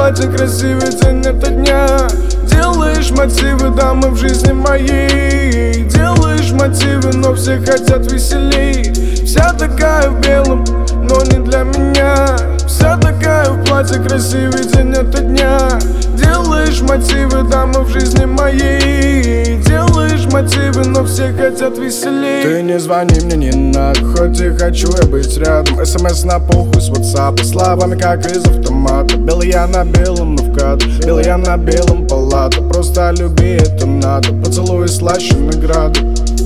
платье, красивый день это дня. Делаешь мотивы, дамы в жизни моей. Делаешь мотивы, но все хотят веселей. Вся такая в белом, но не для меня. Вся такая в платье, красивый день это дня. Делаешь мотивы, дамы в жизни моей. Делаешь мотивы, но все хотят веселей. Ты не звони мне, не надо, хоть и хочу я быть рядом. СМС на похуй с WhatsApp, словами как из автомата. Белый я на белом, но вкат, белый я на белом палата. Просто люби, это надо, поцелуй слаще награды.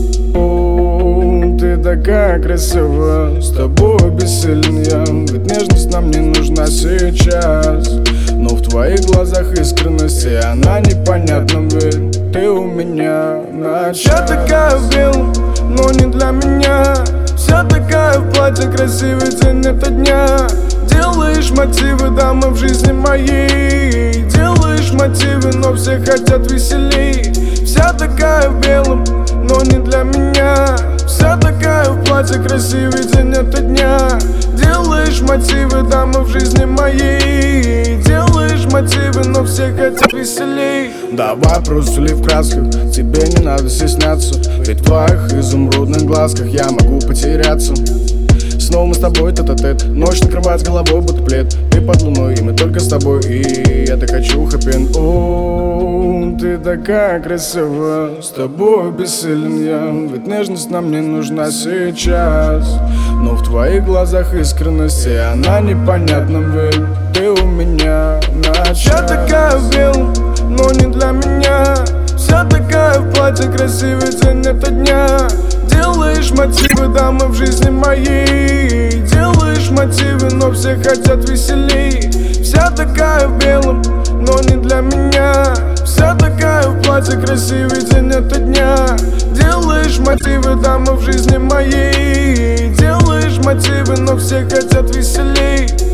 Ты такая красивая, с тобой бессилен я. Ведь нежность нам не нужна сейчас. Но в твоих глазах искренность, и она непонятна, ведь ты у меня на час. Вся такая в белом, но не для меня. Вся такая в платье, красивый день это дня. Делаешь мотивы, дамы в жизни моей. Делаешь мотивы, но все хотят веселей. Вся такая в белом, но не для меня. Вся такая в платье, красивый день это дня. Делаешь мотивы, дамы в жизни моей. Делаешь мотивы, но все хотят веселей. Давай просто ли в красках, тебе не надо стесняться. Ведь в твоих изумрудных глазках я могу потеряться. Снова мы с тобой тет-а-тет, ночь накрывает с головой будто плед. Ты под луной, и мы только с тобой, и я так хочу хэппи-энд. О, ты такая красивая, с тобой бессилен я. Ведь нежность нам не нужна сейчас. Но в твоих глазах искренность, и она непонятна, ведь ты у меня на час. Вся такая в белом, но не для меня. Вся такая в платье, красивый день это дня. Делаешь мотивы, дамы в жизни моей. Делаешь мотивы, но все хотят веселей. Вся такая в белом, но не для меня. Вся такая в платье, красивый день это дня. Делаешь мотивы, дамы в жизни моей. Делаешь мотивы, но все хотят веселей.